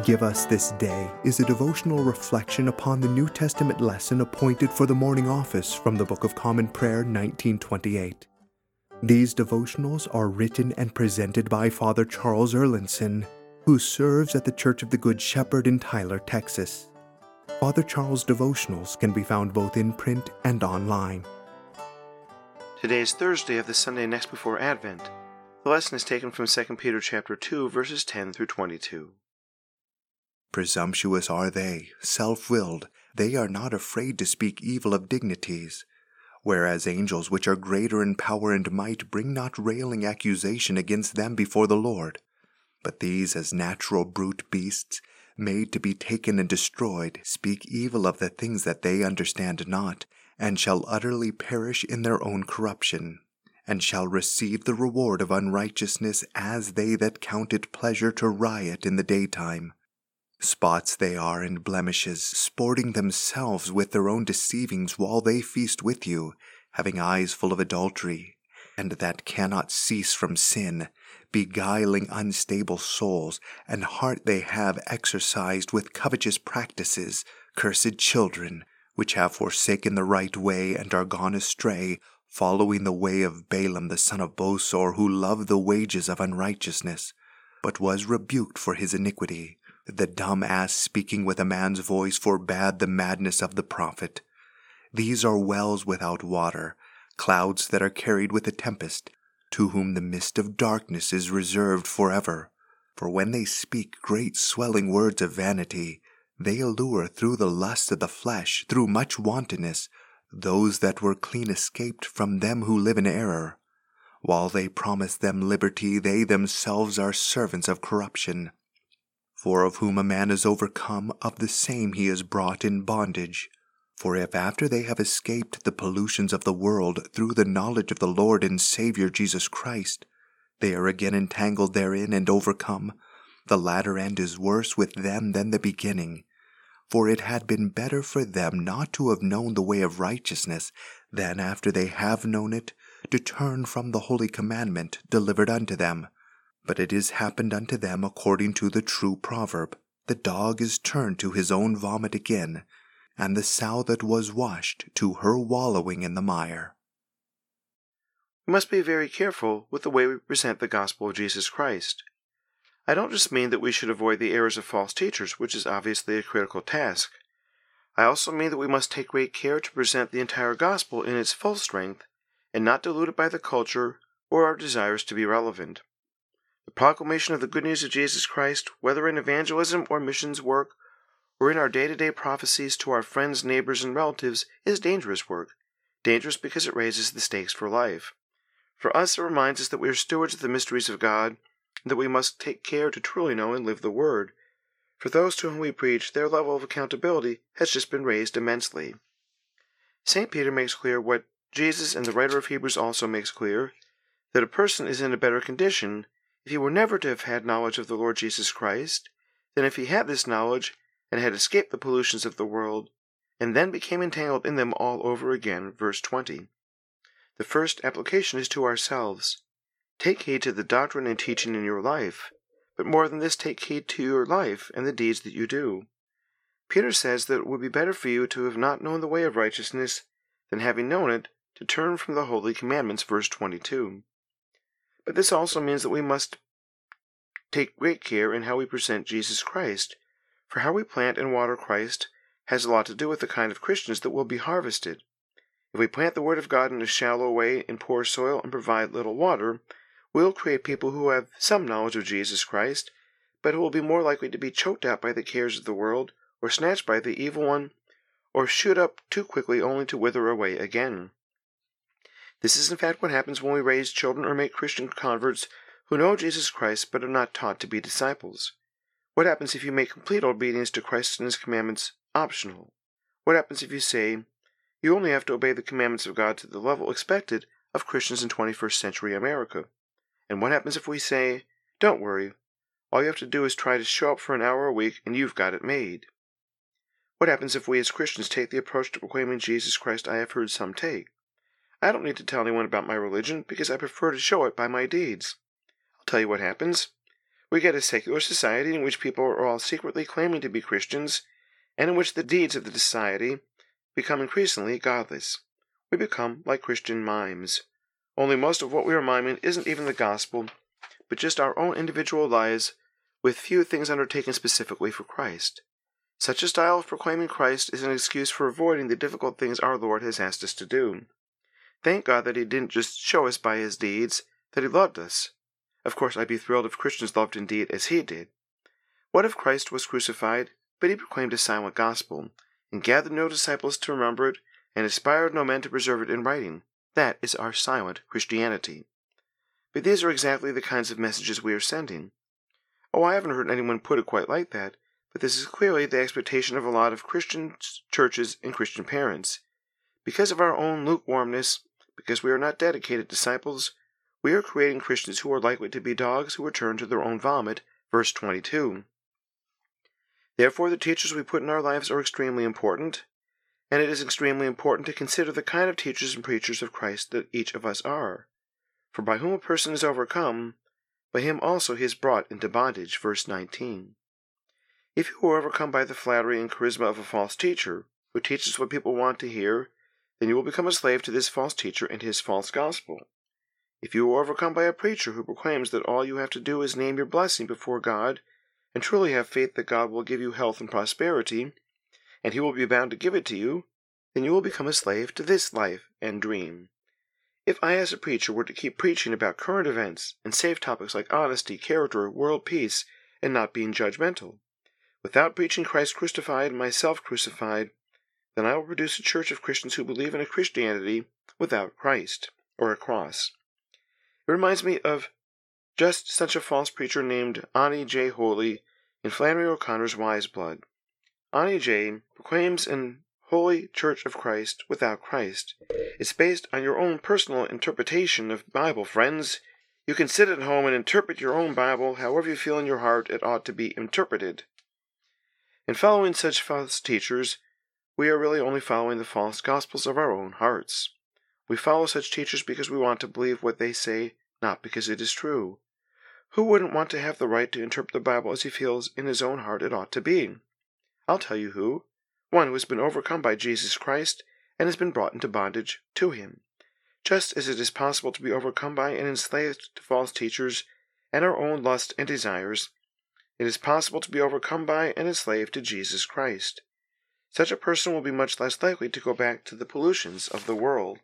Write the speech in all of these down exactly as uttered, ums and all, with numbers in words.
Give Us This Day is a devotional reflection upon the New Testament lesson appointed for the morning office from the Book of Common Prayer nineteen twenty-eight. These devotionals are written and presented by Father Charles Erlinson, who serves at the Church of the Good Shepherd in Tyler, Texas. Father Charles' devotionals can be found both in print and online. Today is Thursday of the Sunday next before Advent. The lesson is taken from Second Peter chapter two, verses ten through twenty-two. Presumptuous are they, self-willed, they are not afraid to speak evil of dignities. Whereas angels which are greater in power and might bring not railing accusation against them before the Lord. But these as natural brute beasts, made to be taken and destroyed, speak evil of the things that they understand not, and shall utterly perish in their own corruption, and shall receive the reward of unrighteousness as they that count it pleasure to riot in the daytime. Spots they are and blemishes, sporting themselves with their own deceivings while they feast with you, having eyes full of adultery, and that cannot cease from sin, beguiling unstable souls, and heart they have exercised with covetous practices, cursed children, which have forsaken the right way and are gone astray, following the way of Balaam the son of Bosor, who loved the wages of unrighteousness, but was rebuked for his iniquity. The dumb ass speaking with a man's voice forbade the madness of the prophet. These are wells without water, clouds that are carried with a tempest, to whom the mist of darkness is reserved forever. For when they speak great swelling words of vanity, they allure through the lust of the flesh, through much wantonness, those that were clean escaped from them who live in error. While they promise them liberty, they themselves are servants of corruption. For of whom a man is overcome, of the same he is brought in bondage. For if after they have escaped the pollutions of the world through the knowledge of the Lord and Savior Jesus Christ, they are again entangled therein and overcome, the latter end is worse with them than the beginning. For it had been better for them not to have known the way of righteousness, than after they have known it, to turn from the holy commandment delivered unto them. But it is happened unto them according to the true proverb, the dog is turned to his own vomit again, and the sow that was washed to her wallowing in the mire. We must be very careful with the way we present the gospel of Jesus Christ. I don't just mean that we should avoid the errors of false teachers, which is obviously a critical task. I also mean that we must take great care to present the entire gospel in its full strength, and not dilute it by the culture or our desires to be relevant. The proclamation of the good news of Jesus Christ, whether in evangelism or missions work, or in our day-to-day prophecies to our friends, neighbors, and relatives, is dangerous work. Dangerous because it raises the stakes for life. For us, it reminds us that we are stewards of the mysteries of God, and that we must take care to truly know and live the Word. For those to whom we preach, their level of accountability has just been raised immensely. Saint Peter makes clear what Jesus and the writer of Hebrews also makes clear, that a person is in a better condition if he were never to have had knowledge of the Lord Jesus Christ, than if he had this knowledge and had escaped the pollutions of the world, and then became entangled in them all over again. Verse twenty. The first application is to ourselves. Take heed to the doctrine and teaching in your life, but more than this, take heed to your life and the deeds that you do. Peter says that it would be better for you to have not known the way of righteousness, than having known it, to turn from the holy commandments. Verse twenty-two. But this also means that we must take great care in how we present Jesus Christ, for how we plant and water Christ has a lot to do with the kind of Christians that will be harvested. If we plant the Word of God in a shallow way in poor soil and provide little water, we'll create people who have some knowledge of Jesus Christ, but who will be more likely to be choked out by the cares of the world, or snatched by the evil one, or shoot up too quickly only to wither away again. This is in fact what happens when we raise children or make Christian converts who know Jesus Christ but are not taught to be disciples. What happens if you make complete obedience to Christ and His commandments optional? What happens if you say, you only have to obey the commandments of God to the level expected of Christians in twenty-first century America? And what happens if we say, don't worry, all you have to do is try to show up for an hour a week and you've got it made? What happens if we as Christians take the approach to proclaiming Jesus Christ I have heard some take? I don't need to tell anyone about my religion because I prefer to show it by my deeds. I'll tell you what happens. We get a secular society in which people are all secretly claiming to be Christians, and in which the deeds of the society become increasingly godless. We become like Christian mimes. Only most of what we are miming isn't even the gospel, but just our own individual lives, with few things undertaken specifically for Christ. Such a style of proclaiming Christ is an excuse for avoiding the difficult things our Lord has asked us to do. Thank God that He didn't just show us by His deeds that He loved us. Of course, I'd be thrilled if Christians loved indeed as He did. What if Christ was crucified, but He proclaimed a silent gospel, and gathered no disciples to remember it, and inspired no men to preserve it in writing? That is our silent Christianity. But these are exactly the kinds of messages we are sending. Oh, I haven't heard anyone put it quite like that, but this is clearly the expectation of a lot of Christian churches and Christian parents. Because of our own lukewarmness, because we are not dedicated disciples, we are creating Christians who are likely to be dogs who return to their own vomit, verse twenty-two. Therefore, the teachers we put in our lives are extremely important, and it is extremely important to consider the kind of teachers and preachers of Christ that each of us are. For by whom a person is overcome, by him also he is brought into bondage, verse nineteen. If you are overcome by the flattery and charisma of a false teacher, who teaches what people want to hear, then you will become a slave to this false teacher and his false gospel. If you are overcome by a preacher who proclaims that all you have to do is name your blessing before God, and truly have faith that God will give you health and prosperity, and He will be bound to give it to you, then you will become a slave to this life and dream. If I as a preacher were to keep preaching about current events and safe topics like honesty, character, world peace, and not being judgmental, without preaching Christ crucified and myself crucified, then I will produce a church of Christians who believe in a Christianity without Christ, or a cross. It reminds me of just such a false preacher named Ani J. Holy in Flannery O'Connor's Wise Blood. Ani J. proclaims an holy church of Christ without Christ. It's based on your own personal interpretation of Bible, friends. You can sit at home and interpret your own Bible however you feel in your heart it ought to be interpreted. In following such false teachers, we are really only following the false gospels of our own hearts. We follow such teachers because we want to believe what they say, not because it is true. Who wouldn't want to have the right to interpret the Bible as he feels in his own heart it ought to be? I'll tell you who. One who has been overcome by Jesus Christ and has been brought into bondage to Him. Just as it is possible to be overcome by and enslaved to false teachers and our own lusts and desires, it is possible to be overcome by and enslaved to Jesus Christ. Such a person will be much less likely to go back to the pollutions of the world.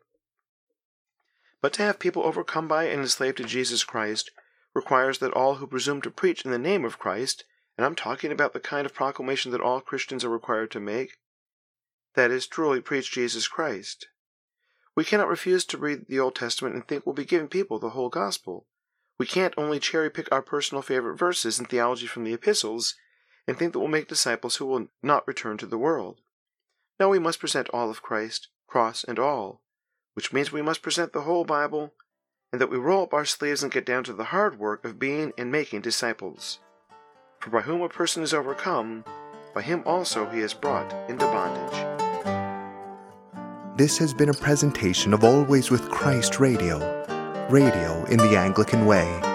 But to have people overcome by and enslaved to Jesus Christ requires that all who presume to preach in the name of Christ, and I'm talking about the kind of proclamation that all Christians are required to make, that is, truly preach Jesus Christ. We cannot refuse to read the Old Testament and think we'll be giving people the whole gospel. We can't only cherry-pick our personal favorite verses and theology from the epistles and think that we'll make disciples who will not return to the world. No, we must present all of Christ, cross and all, which means we must present the whole Bible, and that we roll up our sleeves and get down to the hard work of being and making disciples. For by whom a person is overcome, by him also he is brought into bondage. This has been a presentation of Always with Christ Radio, radio in the Anglican way.